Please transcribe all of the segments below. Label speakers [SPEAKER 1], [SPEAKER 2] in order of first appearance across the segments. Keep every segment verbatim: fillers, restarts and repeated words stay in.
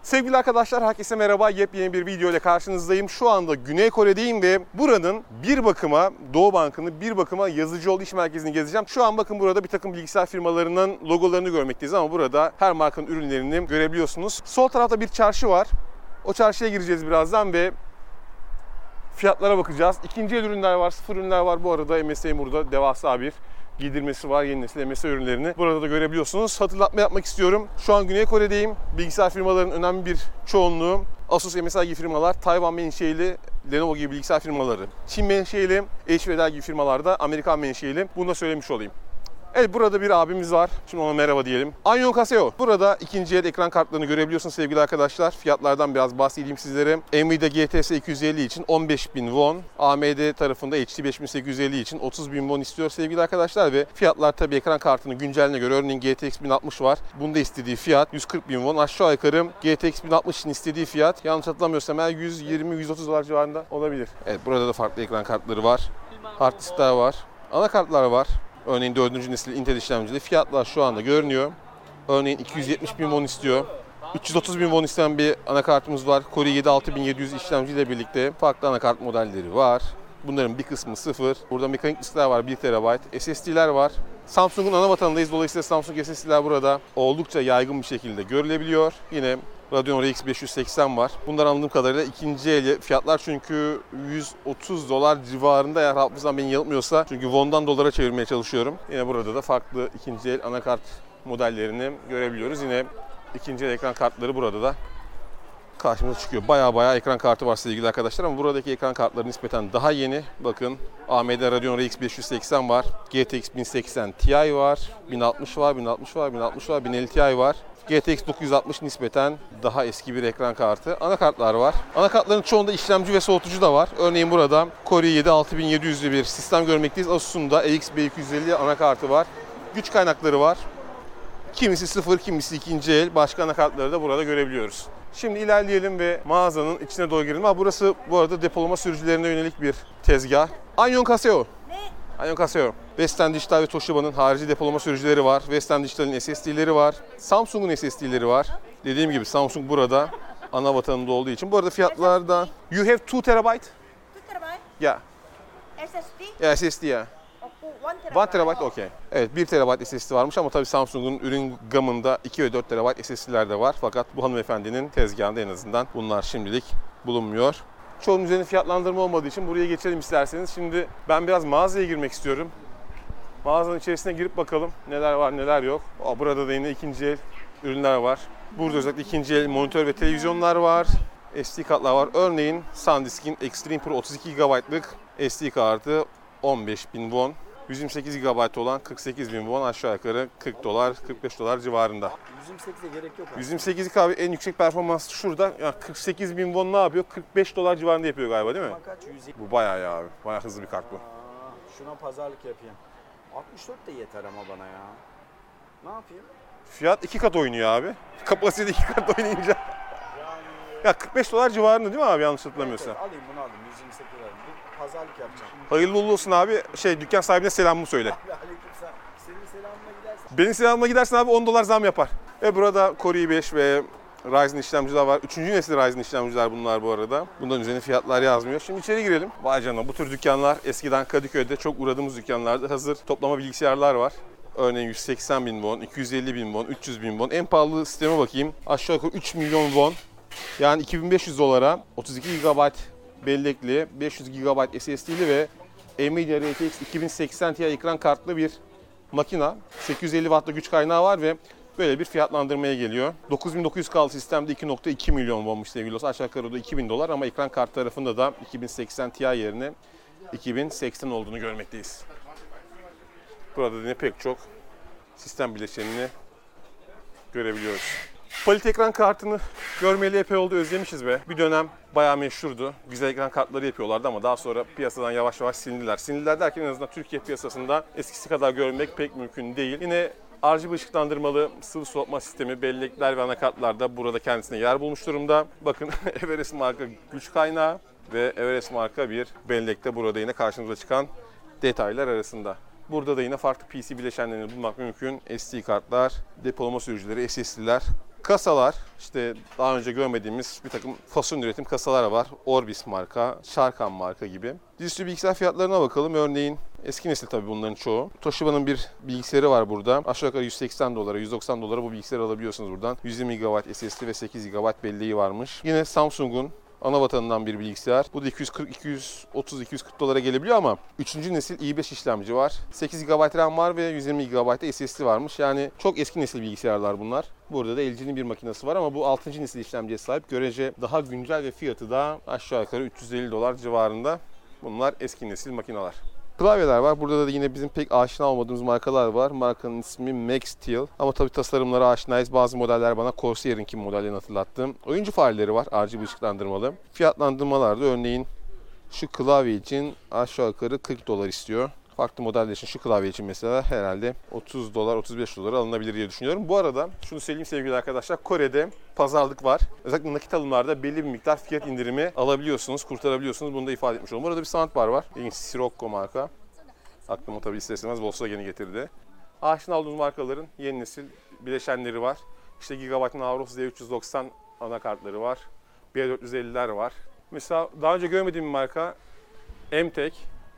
[SPEAKER 1] Sevgili arkadaşlar, herkese merhaba. Yepyeni bir video ile karşınızdayım. Şu anda Güney Kore'deyim ve buranın bir bakıma, Doğu Bank'ın bir bakıma Yazıcıoğlu İş Merkezi'ni gezeceğim. Şu an bakın burada bir takım bilgisayar firmalarının logolarını görmekteyiz ama burada her markanın ürünlerini görebiliyorsunuz. Sol tarafta bir çarşı var. O çarşıya gireceğiz birazdan ve fiyatlara bakacağız. İkinci el ürünler var, sıfır ürünler var. Bu arada M S I'nin burada devasa bir giydirmesi var. Yeni nesil M S I ürünlerini burada da görebiliyorsunuz. Hatırlatma yapmak istiyorum. Şu an Güney Kore'deyim. Bilgisayar firmalarının önemli bir çoğunluğu Asus, M S I gibi firmalar, Tayvan menşeili Lenovo gibi bilgisayar firmaları, Çin menşeili H P ve Dell gibi firmalar da Amerikan menşeili. Bunu da söylemiş olayım. Evet, burada bir abimiz var. Şimdi ona merhaba diyelim. Annyeonghaseyo. Burada ikinci el ekran kartlarını görebiliyorsunuz sevgili arkadaşlar. Fiyatlardan biraz bahsedeyim sizlere. Nvidia G T S iki yüz elli için on beş bin won. A M D tarafında H D beş bin sekiz yüz elli için otuz bin won istiyor sevgili arkadaşlar. Ve fiyatlar tabii ekran kartının günceline göre. Örneğin G T X bin altmış var. Bunda istediği fiyat yüz kırk bin won. Aşağı yukarı G T X bin altmış için istediği fiyat, yanlış hatırlamıyorsam eğer yüz yirmi yüz otuz dolar civarında olabilir. Evet, burada da farklı ekran kartları var. Hard diskler var. Anakartlar var. Örneğin dördüncü nesil Intel işlemcili fiyatlar şu anda görünüyor. Örneğin iki yüz yetmiş bin won istiyor. üç yüz otuz bin won isteyen bir anakartımız var. Core i yedi altı bin yedi yüz işlemciyle birlikte farklı anakart modelleri var. Bunların bir kısmı sıfır. Burada mekanik diskler var, bir terabayt. S S D'ler var. Samsung'un ana vatanındayız. Dolayısıyla Samsung S S D'ler burada oldukça yaygın bir şekilde görülebiliyor. Yine Radeon R X beş yüz seksen var. Bunlar anladığım kadarıyla ikinci el fiyatlar, çünkü yüz otuz dolar civarında eğer hafızam beni yanıltmıyorsa. Çünkü won'dan dolara çevirmeye çalışıyorum. Yine burada da farklı ikinci el anakart modellerini görebiliyoruz. Yine ikinci el ekran kartları burada da karşımıza çıkıyor. Baya baya ekran kartı var sevgili arkadaşlar ama buradaki ekran kartları nispeten daha yeni. Bakın A M D Radeon R X beş yüz seksen var. G T X bin seksen Ti var. bin altmış var, bin altmış var, bin altmış var, bin elli Ti var. G T X dokuz yüz altmış nispeten daha eski bir ekran kartı. Anakartlar var. Anakartların çoğunda işlemci ve soğutucu da var. Örneğin burada Core i yedi altı bin yedi yüzlü bir sistem görmekteyiz. Asus'un da R X B iki yüz elli anakartı var. Güç kaynakları var. Kimisi sıfır, kimisi ikinci el. Başka anakartları da burada görebiliyoruz. Şimdi ilerleyelim ve mağazanın içine doğru girelim. Ha, burası bu arada depolama sürücülerine yönelik bir tezgah. Annyeonghaseyo. Ne? Annyeonghaseyo. Western Digital ve Toshiba'nın harici depolama sürücüleri var. Western Digital'in S S D'leri var. Samsung'un S S D'leri var. Dediğim gibi Samsung burada ana vatanında olduğu için. Bu arada fiyatlardan... You have two terabyte?
[SPEAKER 2] two terabyte?
[SPEAKER 1] Yeah.
[SPEAKER 2] S S D?
[SPEAKER 1] Yeah, S S D yeah. one terabyte, okey. Evet, bir terabayt S S D varmış ama tabii Samsung'un ürün gamında iki ve dört terabayt S S D'ler de var. Fakat bu hanımefendinin tezgahında en azından bunlar şimdilik bulunmuyor. Çoğunun üzerinde fiyatlandırma olmadığı için buraya geçelim isterseniz. Şimdi ben biraz mağazaya girmek istiyorum. Mağazanın içerisine girip bakalım neler var neler yok. Aa, burada da yine ikinci el ürünler var. Burada özellikle ikinci el monitör ve televizyonlar var. S D kartlar var. Örneğin SanDisk'in Extreme Pro otuz iki gigabaytlık S D kartı on beş bin won. yüz yirmi sekiz gigabayt olan kırk sekiz bin won, aşağı yukarı kırk dolar, kırk beş dolar civarında.
[SPEAKER 3] yüz yirmi sekize gerek yok abi.
[SPEAKER 1] yüz yirmi sekiz abi en yüksek performans şurada. Yani kırk sekiz bin won ne yapıyor? kırk beş dolar civarında yapıyor galiba, değil mi?
[SPEAKER 3] Kaç? yüz yirmi.
[SPEAKER 1] Bu bayağı ya abi. Bayağı hızlı bir kart bu.
[SPEAKER 3] Aa, şuna pazarlık yapayım. altmış dört de yeter ama bana ya. Ne yapayım?
[SPEAKER 1] Fiyat iki kat oynuyor abi. Kapasite iki kat oynayınca.
[SPEAKER 3] Yani...
[SPEAKER 1] Ya kırk beş dolar civarında değil mi abi, yanlış hatırlamıyorsam?
[SPEAKER 3] Evet, evet, alayım bunu alayım. yüz yirmi sekiz alayım. Bir pazarlık yapacağım.
[SPEAKER 1] Hayırlı uğurlu olsun abi. Şey, dükkan sahibine selamımı söyle.
[SPEAKER 3] Aleykümselam. Senin selamına gidersen.
[SPEAKER 1] Benim selamıma gidersen abi on dolar zam yapar. Ve burada Core i beş ve Ryzen işlemciler var. Üçüncü nesil Ryzen işlemciler bunlar bu arada. Bunların üzerine fiyatlar yazmıyor. Şimdi içeri girelim. Vay canına, bu tür dükkanlar eskiden Kadıköy'de çok uğradığımız dükkanlarda hazır toplama bilgisayarlar var. Örneğin yüz seksen bin won, iki yüz elli bin won, üç yüz bin won. En pahalı sisteme bakayım. Aşağı yukarı üç milyon won. Yani iki bin beş yüz dolara otuz iki gigabayt bellekli, beş yüz gigabayt S S D'li ve Nvidia R T X iki bin seksen Ti ekran kartlı bir makina. sekiz yüz elli wattlı güç kaynağı var ve böyle bir fiyatlandırmaya geliyor. dokuz bin dokuz yüz K'lı sistemde iki nokta iki milyon wonmuş sevgili dostlar. Aşağı yukarı da iki bin dolar ama ekran kart tarafında da iki bin seksen Ti yerine iki bin seksen olduğunu görmekteyiz. Burada yine pek çok sistem bileşenini görebiliyoruz. Palit ekran kartını görmeyeli epey oldu, özlemişiz be. Bir dönem bayağı meşhurdu. Güzel ekran kartları yapıyorlardı ama daha sonra piyasadan yavaş yavaş silindiler. Silindiler derken en azından Türkiye piyasasında eskisi kadar görmek pek mümkün değil. Yine R G B ışıklandırmalı sıvı soğutma sistemi, bellekler ve anakartlar da burada kendisine yer bulmuş durumda. Bakın Everest marka güç kaynağı ve Everest marka bir bellekte burada yine karşımıza çıkan detaylar arasında. Burada da yine farklı P C bileşenlerini bulmak mümkün. S D kartlar, depolama sürücüleri, S S D'ler Kasalar, işte daha önce görmediğimiz bir takım fason üretim kasalar var. Orbis marka, Sharkan marka gibi. Dizüstü bilgisayar fiyatlarına bakalım. Örneğin eski nesil tabii bunların çoğu. Toshiba'nın bir bilgisayarı var burada. Aşağı yukarı yüz seksen dolara, yüz doksan dolara bu bilgisayarı alabiliyorsunuz buradan. yüz yirmi gigabayt S S D ve sekiz gigabayt belleği varmış. Yine Samsung'un ana vatanından bir bilgisayar. Bu da iki yüz kırk, iki yüz otuz, iki yüz kırk dolara gelebiliyor ama üçüncü nesil i beş işlemci var. sekiz gigabayt RAM var ve yüz yirmi gigabayt S S D varmış. Yani çok eski nesil bilgisayarlar bunlar. Burada da L G'nin bir makinesi var ama bu altıncı nesil işlemciye sahip. Görece daha güncel ve fiyatı da aşağı yukarı üç yüz elli dolar civarında. Bunlar eski nesil makineler. Klavyeler var. Burada da yine bizim pek aşina olmadığımız markalar var. Markanın ismi Max Steel. Ama tabii tasarımlara aşinayız. Bazı modeller bana Corsair'inki modellerini hatırlattı. Oyuncu fareleri var. R G B ışıklandırmalı. Fiyatlandırmalarda örneğin şu klavye için aşağı yukarı kırk dolar istiyor. Farklı modeller için şu klavye için mesela herhalde otuz dolar, otuz beş dolara alınabilir diye düşünüyorum. Bu arada şunu söyleyeyim sevgili arkadaşlar. Kore'de pazarlık var. Özellikle nakit alımlarda belli bir miktar fiyat indirimi alabiliyorsunuz, kurtarabiliyorsunuz. Bunu da ifade etmiş olalım. Burada bir soundbar var. İlginç Sirocco marka. Aklıma tabii ister istemez Volkswagen'i getirdi. Aşina olduğumuz markaların yeni nesil bileşenleri var. İşte Gigabyte Nauros Z üç yüz doksan anakartları var. B dört yüz elliler var. Mesela daha önce görmediğim bir marka M Tek.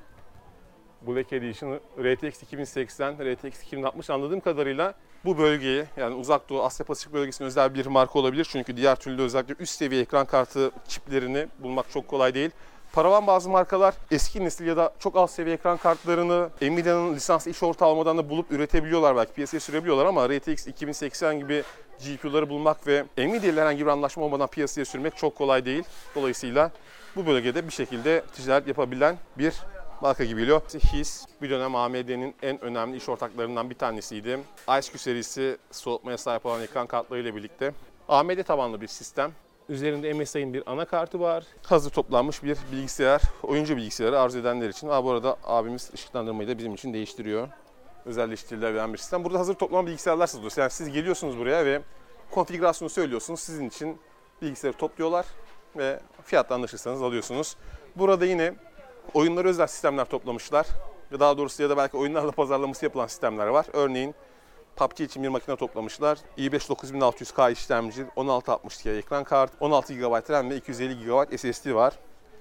[SPEAKER 1] Black Edition, R T X iki bin seksen, R T X iki bin altmış anladığım kadarıyla bu bölgeyi yani Uzak Doğu, Asya Pasifik bölgesine özel bir marka olabilir. Çünkü diğer türlü özellikle üst seviye ekran kartı çiplerini bulmak çok kolay değil. Paravan bazı markalar eski nesil ya da çok alt seviye ekran kartlarını Nvidia'nın lisanslı iş ortağı olmadan da bulup üretebiliyorlar, belki piyasaya sürebiliyorlar ama R T X iki bin seksen gibi G P U'ları bulmak ve Nvidia ile herhangi bir anlaşma olmadan piyasaya sürmek çok kolay değil. Dolayısıyla bu bölgede bir şekilde ticaret yapabilen bir marka gibi geliyor. His bir dönem A M D'nin en önemli iş ortaklarından bir tanesiydi. I C Q serisi soğutmaya sahip olan ekran kartlarıyla birlikte A M D tabanlı bir sistem. Üzerinde M S I'nin bir anakartı var. Hazır toplanmış bir bilgisayar, oyuncu bilgisayarı arzu edenler için. Aa, bu arada abimiz ışıklandırmayı da bizim için değiştiriyor. Özelleştirilebilen bir sistem. Burada hazır toplanan bilgisayarlar satılıyor. Yani siz geliyorsunuz buraya ve konfigürasyonu söylüyorsunuz. Sizin için bilgisayarı topluyorlar ve fiyatla anlaşırsanız alıyorsunuz. Burada yine oyunlara özel sistemler toplamışlar. Ve daha doğrusu ya da belki oyunlarla pazarlaması yapılan sistemler var. Örneğin P U B G için bir makine toplamışlar. i beş dokuz bin altı yüz K işlemci, on altı altmış Ti ekran kart, on altı gigabayt RAM ve iki yüz elli gigabayt S S D var.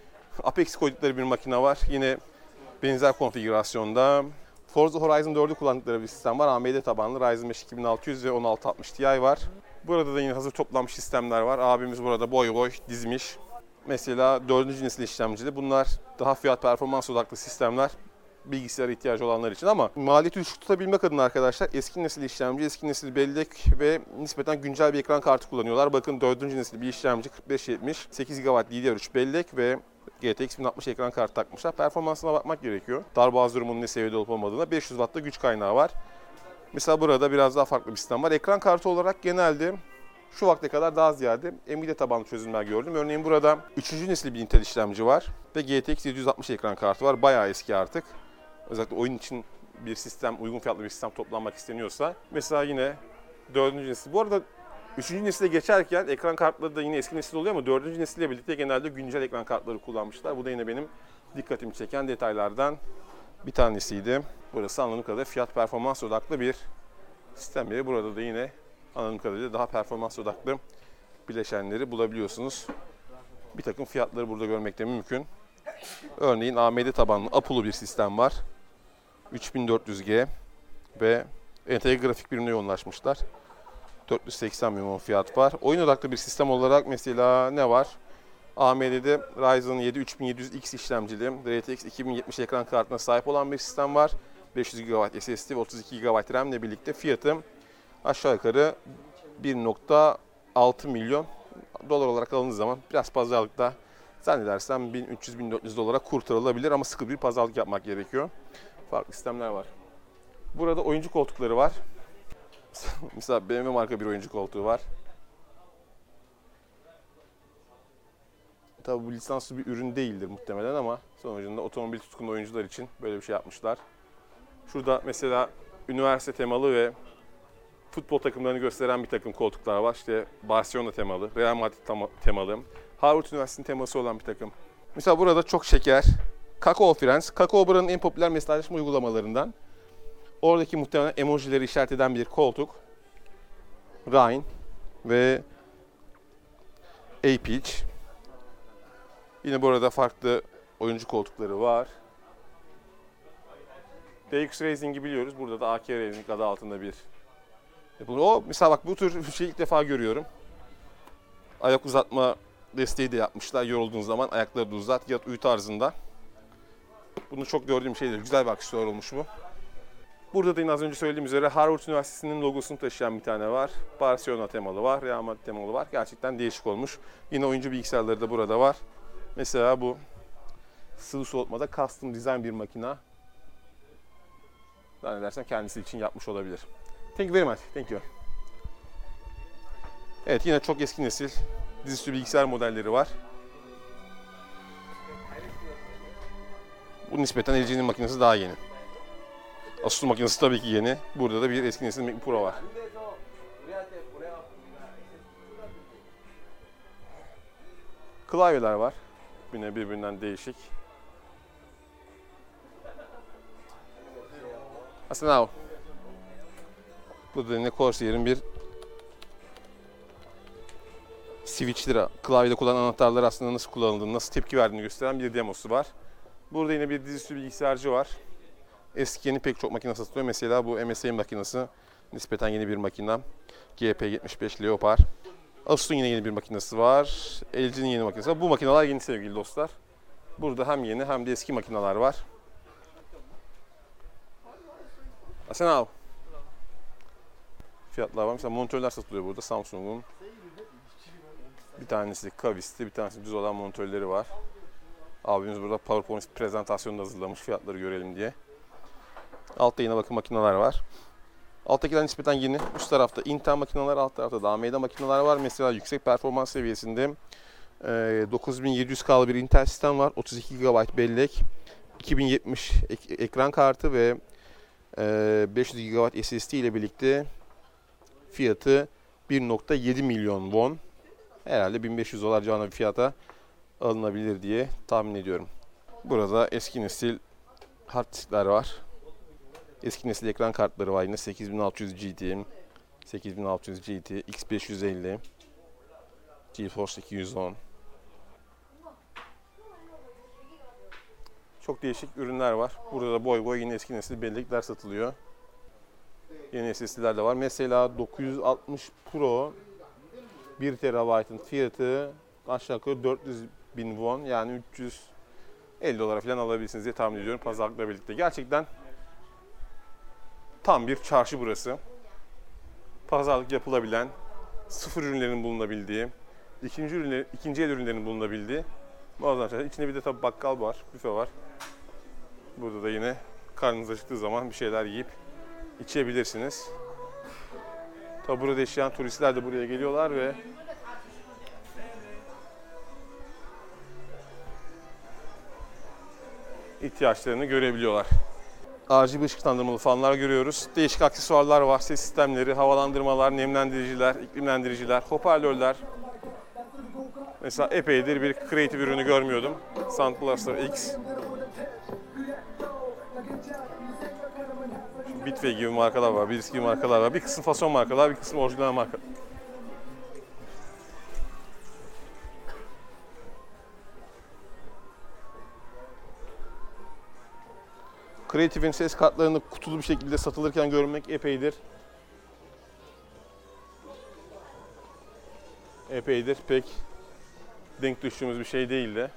[SPEAKER 1] Apex koydukları bir makine var. Yine benzer konfigürasyonda. Forza Horizon dördü kullandıkları bir sistem var. A M D tabanlı Ryzen beş iki bin altı yüz ve on altı altmış Ti var. Burada da yine hazır toplanmış sistemler var. Abimiz burada boy boy dizmiş. Mesela dördüncü nesil işlemcili. Bunlar daha fiyat performans odaklı sistemler. Bilgisayara ihtiyacı olanlar için ama maliyeti düşük tutabilmek adına arkadaşlar eski nesil işlemci, eski nesil bellek ve nispeten güncel bir ekran kartı kullanıyorlar. Bakın dördüncü nesil bir işlemci kırk beş yetmiş, sekiz gigabayt D D R üç bellek ve G T X bin altmış ekran kartı takmışlar. Performansına bakmak gerekiyor. Darboğaz durumunun ne seviyede olup olmadığına. beş yüz watt'ta güç kaynağı var. Mesela burada biraz daha farklı bir sistem var. Ekran kartı olarak genelde şu vakte kadar daha ziyade Nvidia tabanlı çözümler gördüm. Örneğin burada üçüncü nesil bir Intel işlemci var ve G T X yedi yüz altmış ekran kartı var. Bayağı eski artık. Özellikle oyun için bir sistem, uygun fiyatlı bir sistem toplanmak isteniyorsa. Mesela yine dördüncü nesil. Bu arada üçüncü nesile geçerken ekran kartları da yine eski nesil oluyor ama dördüncü nesille birlikte genelde güncel ekran kartları kullanmışlar. Bu da yine benim dikkatimi çeken detaylardan bir tanesiydi. Burası anladığım kadarıyla fiyat performans odaklı bir sistem yeri. Burada da yine anladığım kadarıyla daha performans odaklı bileşenleri bulabiliyorsunuz. Bir takım fiyatları burada görmek de mümkün. Örneğin A M D tabanlı Apollo bir sistem var. üç bin dört yüz G ve entegre grafik birimine yoğunlaşmışlar. dört yüz seksen milyon fiyat var. Oyun odaklı bir sistem olarak mesela ne var? A M D'de Ryzen yedi üç bin yedi yüz X işlemcili R T X iki bin yetmiş ekran kartına sahip olan bir sistem var. beş yüz gigabayt S S D ve otuz iki gigabayt RAM ile birlikte fiyatı aşağı yukarı bir nokta altı milyon dolar olarak alındığı zaman biraz pazarlıkta zannedersem bin üç yüz bin dört yüz dolara kurtarılabilir ama sıkı bir pazarlık yapmak gerekiyor. Farklı sistemler var. Burada oyuncu koltukları var. Mesela B M W marka bir oyuncu koltuğu var. Tabii bu lisanslı bir ürün değildir muhtemelen ama sonucunda otomobil tutkunu oyuncular için böyle bir şey yapmışlar. Şurada mesela üniversite temalı ve futbol takımlarını gösteren bir takım koltuklar var. İşte Barcelona temalı, Real Madrid temalı, Harvard Üniversitesi'nin teması olan bir takım. Mesela burada çok şeker, Kakao Friends. Kakao buranın en popüler mesajlaşma uygulamalarından. Oradaki muhtemelen emojileri işaret eden bir koltuk. Rhine. ve A-Pitch. Yine burada farklı oyuncu koltukları var. D X Racing'i biliyoruz. Burada da A K Racing adı altında bir. O mesela bak bu tür bir şeyi ilk defa görüyorum. Ayak uzatma desteği de yapmışlar. Yorulduğun zaman ayakları da uzat, yat uyu tarzında. Bunu çok gördüğüm şey değil. Güzel bir aksesuar olmuş bu. Burada da yine az önce söylediğim üzere Harvard Üniversitesi'nin logosunu taşıyan bir tane var. Barcelona temalı var, Real Madrid temalı var. Gerçekten değişik olmuş. Yine oyuncu bilgisayarları da burada var. Mesela bu sıvı soğutmada custom design bir makina. Zannedersem kendisi için yapmış olabilir. Thank you very much. Thank you. Evet, yine çok eski nesil dizüstü bilgisayar modelleri var. Bu nispeten L G'nin makinesi daha yeni. Asus makinesi tabii ki yeni. Burada da bir eski nesil Mac Pro var. Klavyeler var. Yine birbirinden değişik. Aslında bu da yine Corsair'in bir switch'leri, klavyede kullanılan anahtarlar aslında nasıl kullanıldığını, nasıl tepki verdiğini gösteren bir demosu var. Burada yine bir dizüstü bilgisayarcı var. Eski yeni pek çok makine satılıyor. Mesela bu M S I makinesi nispeten yeni bir makine. G P yetmiş beş Leopard. Asus'un yine yeni bir makinesi var. L G'nin yeni makinesi var. Bu makineler yeni sevgili dostlar. Burada hem yeni hem de eski makineler var. Asenao. Fiyatlar var. Mesela monitörler satılıyor burada. Samsung'un bir tanesi kavisli, bir tanesi düz olan monitörleri var. Abimiz burada PowerPoint prezentasyonunu hazırlamış fiyatları görelim diye. Altta yine bakın makineler var. Alttakiler nispeten yeni. Üst tarafta Intel makineler, alt tarafta da A M D makineler var. Mesela yüksek performans seviyesinde dokuz bin yedi yüz K'lı bir Intel sistem var. otuz iki gigabayt bellek, iki bin yetmiş ek ekran kartı ve beş yüz gigabayt S S D ile birlikte fiyatı bir nokta yedi milyon won. Herhalde bin beş yüz dolar civarında bir fiyata alınabilir diye tahmin ediyorum. Burada eski nesil hard diskler var. Eski nesil ekran kartları var yine sekiz bin altı yüz G T, sekiz bin altı yüz G T, X beş yüz elli, GeForce iki yüz on. Çok değişik ürünler var. Burada da boy boy yine eski nesil bellekler satılıyor. Yeni S S D'ler de var. Mesela dokuz yüz altmış Pro bir terabaytın fiyatı aşağı yukarı dört yüz bin won, yani üç yüz elli dolara falan alabilirsiniz diye tahmin ediyorum pazarlıkla birlikte. Gerçekten tam bir çarşı burası. Pazarlık yapılabilen, sıfır ürünlerin bulunabildiği, ikinci ürünler, ikinci el ürünlerin bulunabildiği muazzam şeyler. İçinde bir de tabii bakkal var, büfe var. Burada da yine karnınız acıktığı zaman bir şeyler yiyip içebilirsiniz. Tabi burada yaşayan turistler de buraya geliyorlar ve ihtiyaçlarını görebiliyorlar. R G B ışıklandırmalı fanlar görüyoruz. Değişik aksesuarlar var. Ses sistemleri, havalandırmalar, nemlendiriciler, iklimlendiriciler, hoparlörler. Mesela epeydir bir Creative ürünü görmüyordum. Sound Blaster X. Bitway gibi markalar var, Bilis gibi markalar var. Bir kısım fason markalar, bir kısım orijinal marka. Creative'in ses kartlarını kutulu bir şekilde satılırken görmek epeydir. Epeydir pek denk düştüğümüz bir şey değildi.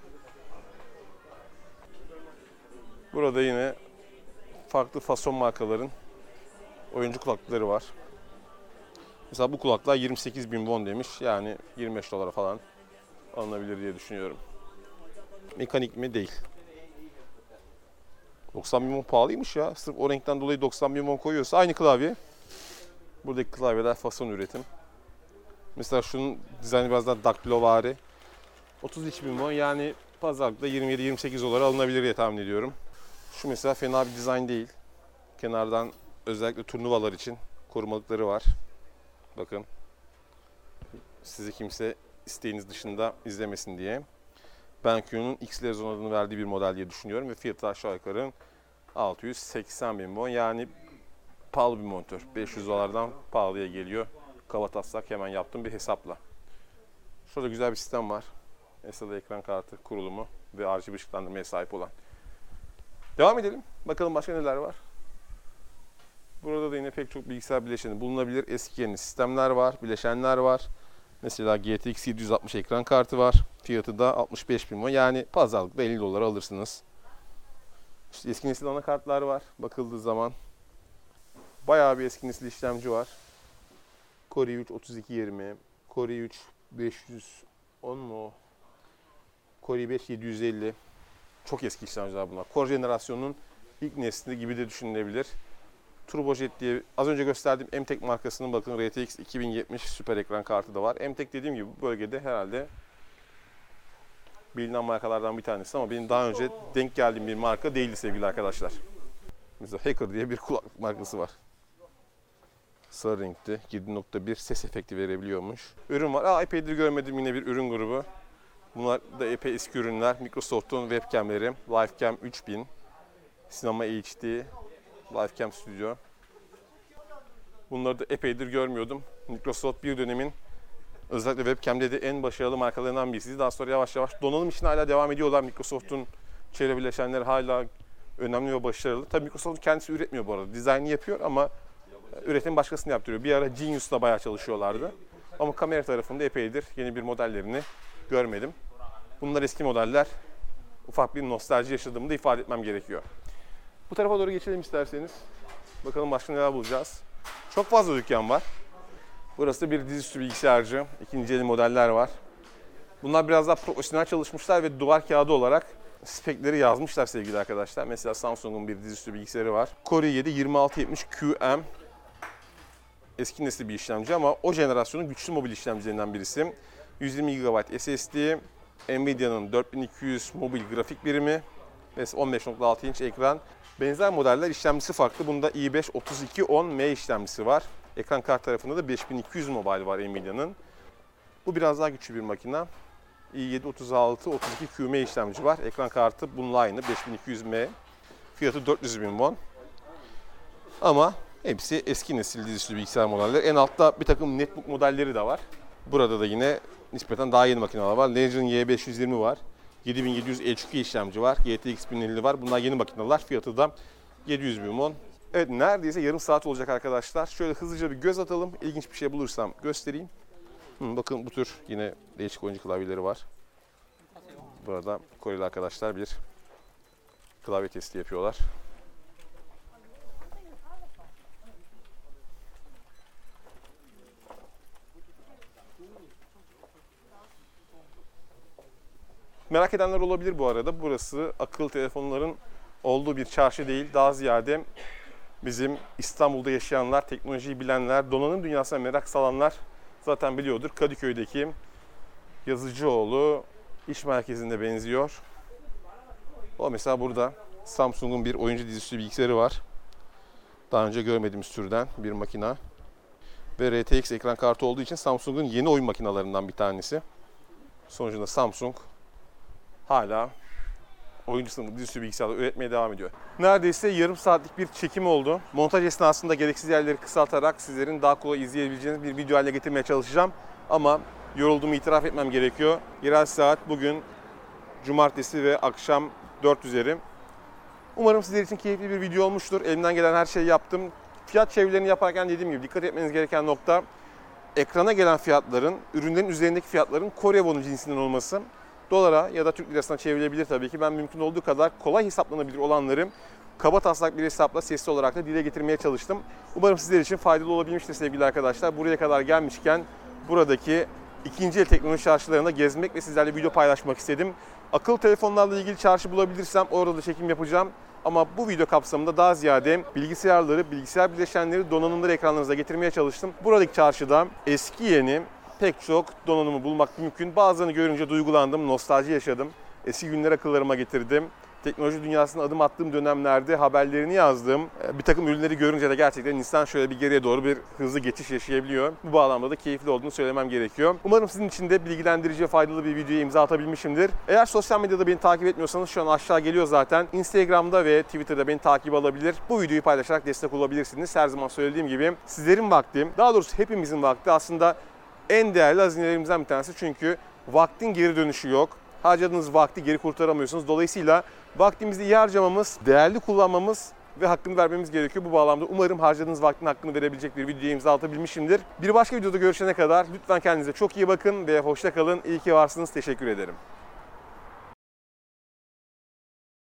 [SPEAKER 1] Burada yine farklı fason markaların oyuncu kulaklıkları var. Mesela bu kulaklığa yirmi sekiz bin won demiş. Yani yirmi beş dolara falan alınabilir diye düşünüyorum. Mekanik mi? Değil. doksan bin won pahalıymış ya. Sırf o renkten dolayı doksan bin won koyuyorsa aynı klavye. Buradaki klavyeler fason üretim. Mesela şunun dizaynı biraz daha daktilovari. otuz iki bin won, yani pazarlıkta yirmi yedi yirmi sekiz dolara alınabilir diye tahmin ediyorum. Şu mesela fena bir dizayn değil. Kenardan özellikle turnuvalar için korumalıkları var. Bakın. Sizi kimse isteğiniz dışında izlemesin diye. BenQ'nun X-Lerzon adını verdiği bir model diye düşünüyorum ve fiyatı aşağı yukarı altı yüz seksen bin won, yani pahalı bir monitör. beş yüz dolardan pahalıya geliyor. Kabataslak hemen yaptığım bir hesapla. Şurada güzel bir sistem var. S D ekran kartı kurulumu ve R G B ışıklandırmaya sahip olan. Devam edelim. Bakalım başka neler var. Burada da yine pek çok bilgisayar bileşeni bulunabilir. Eski yeni sistemler var, bileşenler var. Mesela G T X yedi yüz altmış ekran kartı var. Fiyatı da altmış beş bin won. Yani pazarlıkta elli dolara alırsınız. İşte eski nesil anakartlar var. Bakıldığı zaman bayağı bir eski nesil işlemci var. Core i üç otuz iki yirmi, Core i üç beş yüz on mu? Core i beş yedi yüz elli. Çok eski işlemciler bunlar. Core jenerasyonunun ilk nesli gibi de düşünülebilir. Turbojet diye az önce gösterdiğim M T E C markasının bakın R T X iki bin yetmiş süper ekran kartı da var. M T E C dediğim gibi bu bölgede herhalde bilinen markalardan bir tanesi ama benim daha önce denk geldiğim bir marka değildi sevgili arkadaşlar. Mesela Hacker diye bir kulaklık markası var. Sarı renkli, yedi nokta bir ses efekti verebiliyormuş. Ürün var. Aa, epeydir görmediğim yine bir ürün grubu. Bunlar da epey eski ürünler. Microsoft'un webcamleri, Livecam üç bin, Cinema H D, Livecam Studio. Bunları da epeydir görmüyordum. Microsoft bir dönemin özellikle webcam'de de en başarılı markalarından birisiydi. Daha sonra yavaş yavaş donanım işine hala devam ediyorlar. Microsoft'un çevre bileşenleri hala önemli ve başarılı. Tabii Microsoft kendisi üretmiyor bu arada. Dizaynı yapıyor ama üretim başkasını yaptırıyor. Bir ara Genius'la bayağı çalışıyorlardı. Ama kamera tarafında epeydir yeni bir modellerini görmedim. Bunlar eski modeller. Ufak bir nostalji yaşadığımı da ifade etmem gerekiyor. Bu tarafa doğru geçelim isterseniz. Bakalım başka neler bulacağız. Çok fazla dükkan var. Burası bir dizüstü bilgisayarcı. İkinci el modeller var. Bunlar biraz daha profesyonel çalışmışlar ve duvar kağıdı olarak spekleri yazmışlar sevgili arkadaşlar. Mesela Samsung'un bir dizüstü bilgisayarı var. Core i yedi yirmi altı yetmiş Q M. Eski nesil bir işlemci ama o jenerasyonun güçlü mobil işlemcilerinden birisi. yüz yirmi gigabayt S S D, Nvidia'nın dört bin iki yüz mobil grafik birimi ve on beş nokta altı inç ekran. Benzer modeller işlemcisi farklı. Bunda i beş otuz iki on M işlemcisi var. Ekran kart tarafında da beş bin iki yüz mobile var Nvidia'nın. Bu biraz daha güçlü bir makine. i yedi otuz altı otuz iki Q M işlemci var. Ekran kartı bununla aynı beş bin iki yüz M. Fiyatı dört yüz bin won. Ama hepsi eski nesil dizüstü bilgisayar modelleri. En altta bir takım netbook modelleri de var. Burada da yine nispeten daha yeni makineler var. Legion Y beş yüz yirmi var. yedi bin yedi yüz H iki işlemci var. G T X bin elli var. Bunlar yeni makineler. Fiyatı da yedi yüz bin won. Evet, neredeyse yarım saat olacak arkadaşlar. Şöyle hızlıca bir göz atalım. İlginç bir şey bulursam göstereyim. Hı, bakın bu tür yine değişik oyuncu klavyeleri var. Burada Koreli arkadaşlar bir klavye testi yapıyorlar. Merak edenler olabilir bu arada. Burası akıllı telefonların olduğu bir çarşı değil. Daha ziyade bizim İstanbul'da yaşayanlar, teknolojiyi bilenler, donanım dünyasına merak salanlar zaten biliyordur. Kadıköy'deki Yazıcıoğlu iş merkezinde benziyor. O mesela burada Samsung'un bir oyuncu dizüstü bilgisayarı var. Daha önce görmediğimiz türden bir makina. Ve R T X ekran kartı olduğu için Samsung'un yeni oyun makinalarından bir tanesi. Sonucunda Samsung hala oyuncu sınıfı dizüstü bilgisayarlar üretmeye devam ediyor. Neredeyse yarım saatlik bir çekim oldu. Montaj esnasında gereksiz yerleri kısaltarak sizlerin daha kolay izleyebileceğiniz bir video haline getirmeye çalışacağım. Ama yorulduğumu itiraf etmem gerekiyor. Yerel saat bugün cumartesi ve akşam dört üzeri. Umarım sizler için keyifli bir video olmuştur. Elimden gelen her şeyi yaptım. Fiyat çevirilerini yaparken dediğim gibi dikkat etmeniz gereken nokta ekrana gelen fiyatların, ürünlerin üzerindeki fiyatların Kore wonu cinsinden olması. Dolara ya da Türk lirasına çevrilebilir tabii ki. Ben mümkün olduğu kadar kolay hesaplanabilir olanları kaba taslak bir hesapla sesli olarak da dile getirmeye çalıştım. Umarım sizler için faydalı olabilmiştir sevgili arkadaşlar. Buraya kadar gelmişken buradaki ikinci el teknoloji çarşılarında gezmek ve sizlerle video paylaşmak istedim. Akıllı telefonlarla ilgili çarşı bulabilirsem orada da çekim yapacağım. Ama bu video kapsamında daha ziyade bilgisayarları, bilgisayar bileşenleri, donanımları ekranlarınıza getirmeye çalıştım. Buradaki çarşıda eski yeni pek çok donanımı bulmak mümkün. Bazılarını görünce duygulandım, nostalji yaşadım. Eski günler akıllarıma getirdim. teknoloji dünyasına adım attığım dönemlerde haberlerini yazdığım bir takım ürünleri görünce de gerçekten insan şöyle bir geriye doğru bir hızlı geçiş yaşayabiliyor. Bu bağlamda da keyifli olduğunu söylemem gerekiyor. Umarım sizin için de bilgilendirici ve faydalı bir videoya imza atabilmişimdir. Eğer sosyal medyada beni takip etmiyorsanız şu an aşağı geliyor zaten. Instagram'da ve Twitter'da beni takip alabilir. Bu videoyu paylaşarak destek olabilirsiniz. Her zaman söylediğim gibi sizlerin vakti, daha doğrusu hepimizin vakti aslında en değerli hazinelerimizden bir tanesi. Çünkü vaktin geri dönüşü yok. Harcadığınız vakti geri kurtaramıyorsunuz. Dolayısıyla vaktimizi iyi harcamamız, değerli kullanmamız ve hakkını vermemiz gerekiyor. Bu bağlamda umarım harcadığınız vaktin hakkını verebilecek bir videoya imza atabilmişimdir. Bir başka videoda görüşene kadar lütfen kendinize çok iyi bakın ve hoşça kalın. İyi ki varsınız. Teşekkür ederim.